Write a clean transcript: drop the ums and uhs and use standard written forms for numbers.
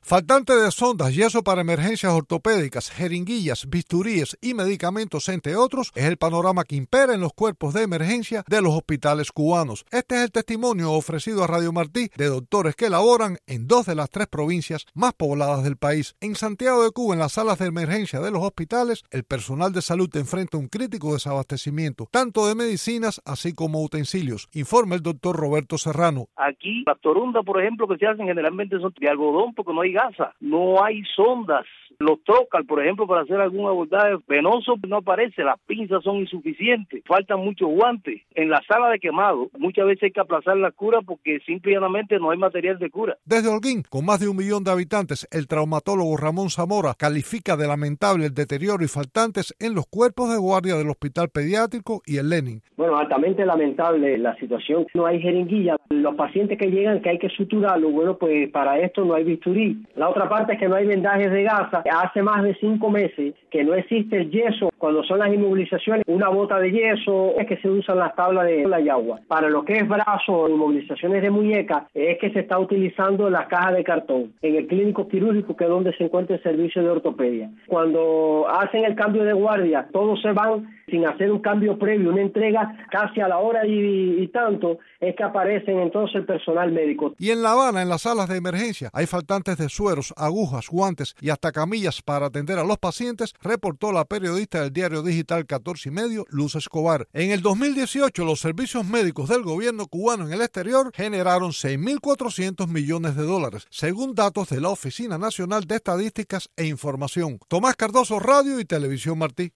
Faltante de sondas, yeso para emergencias ortopédicas, jeringuillas, bisturíes y medicamentos, entre otros, es el panorama que impera en los cuerpos de emergencia de los hospitales cubanos. Este es el testimonio ofrecido a Radio Martí de doctores que laboran en 2 de las 3 provincias más pobladas del país. En Santiago de Cuba, en las salas de emergencia de los hospitales, el personal de salud enfrenta un crítico desabastecimiento, tanto de medicinas así como utensilios, informa el doctor Roberto Serrano. Aquí, las torundas, por ejemplo, que se hacen generalmente son de algodón porque no hay gasa, no hay sondas. Los trocal, por ejemplo, para hacer algún abordaje venoso no aparece, las pinzas son insuficientes, faltan muchos guantes. En la sala de quemado, muchas veces hay que aplazar la cura porque simplemente no hay material de cura. Desde Holguín, con más de 1 millón de habitantes, el traumatólogo Ramón Zamora califica de lamentable el deterioro y faltantes en los cuerpos de guardia del Hospital Pediátrico y el Lenin. Bueno, altamente lamentable la situación. No hay jeringuilla. Los pacientes que llegan que hay que suturarlo, bueno, pues para esto no hay bisturí. La otra parte es que no hay vendajes de gasa. Hace más de 5 meses que no existe el yeso. Cuando son las inmovilizaciones, una bota de yeso es que se usan las tablas de la yagua. Para lo que es brazo, inmovilizaciones de muñeca, es que se está utilizando las cajas de cartón en el clínico quirúrgico, que es donde se encuentra el servicio de ortopedia. Cuando hacen el cambio de guardia, todos se van sin hacer un cambio previo, una entrega casi a la hora y tanto, es que aparecen entonces el personal médico. Y en La Habana, en las salas de emergencia, hay faltantes de sueros, agujas, guantes y hasta camillas para atender a los pacientes, reportó la periodista del diario digital 14 y medio, Luz Escobar. En el 2018, los servicios médicos del gobierno cubano en el exterior generaron $6.400 millones, según datos de la Oficina Nacional de Estadísticas e Información. Tomás Cardoso, Radio y Televisión Martí.